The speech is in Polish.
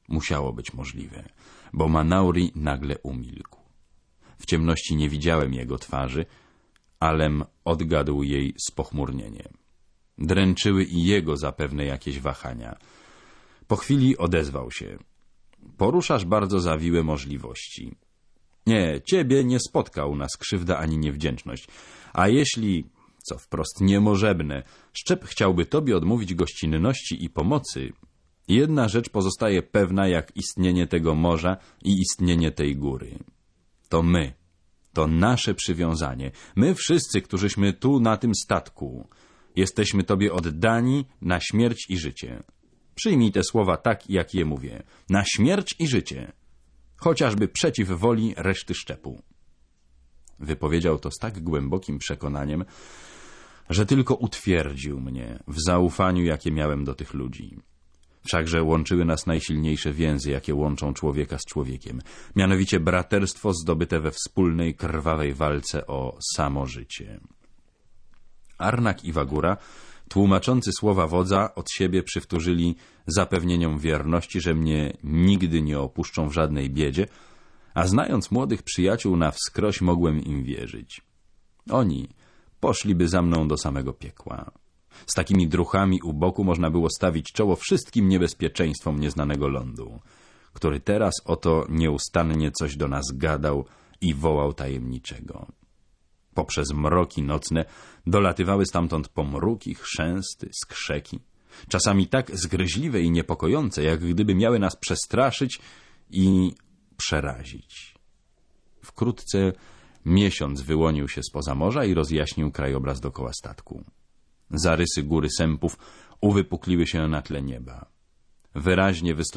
Musiało być możliwe, bo Manauri nagle umilkł. W ciemności nie widziałem jego twarzy, alem odgadł jej spochmurnienie. Dręczyły i jego zapewne jakieś wahania. Po chwili odezwał się. Poruszasz bardzo zawiłe możliwości. Nie, ciebie nie spotka u nas krzywda ani niewdzięczność. A jeśli, co wprost niemożebne, Szczep chciałby tobie odmówić gościnności i pomocy, jedna rzecz pozostaje pewna jak istnienie tego morza i istnienie tej góry. To my, to nasze przywiązanie. My wszyscy, którzyśmy tu na tym statku, jesteśmy tobie oddani na śmierć i życie. Przyjmij te słowa tak, jak je mówię. Na śmierć i życie. Chociażby przeciw woli reszty Szczepu. Wypowiedział to z tak głębokim przekonaniem, że tylko utwierdził mnie w zaufaniu, jakie miałem do tych ludzi. Wszakże łączyły nas najsilniejsze więzy, jakie łączą człowieka z człowiekiem, mianowicie braterstwo zdobyte we wspólnej, krwawej walce o samo życie. Arnak i Wagura, tłumaczący słowa wodza, od siebie przywtórzyli zapewnieniom wierności, że mnie nigdy nie opuszczą w żadnej biedzie, a znając młodych przyjaciół na wskroś mogłem im wierzyć. Oni poszliby za mną do samego piekła. Z takimi druchami u boku można było stawić czoło wszystkim niebezpieczeństwom nieznanego lądu, który teraz oto nieustannie coś do nas gadał i wołał tajemniczego. Poprzez mroki nocne dolatywały stamtąd pomruki, chrzęsty, skrzeki, czasami tak zgryźliwe i niepokojące, jak gdyby miały nas przestraszyć i przerazić. Wkrótce miesiąc wyłonił się spoza morza i rozjaśnił krajobraz dokoła statku. Zarysy góry Sępów uwypukliły się na tle nieba. Wyraźnie wystąpiły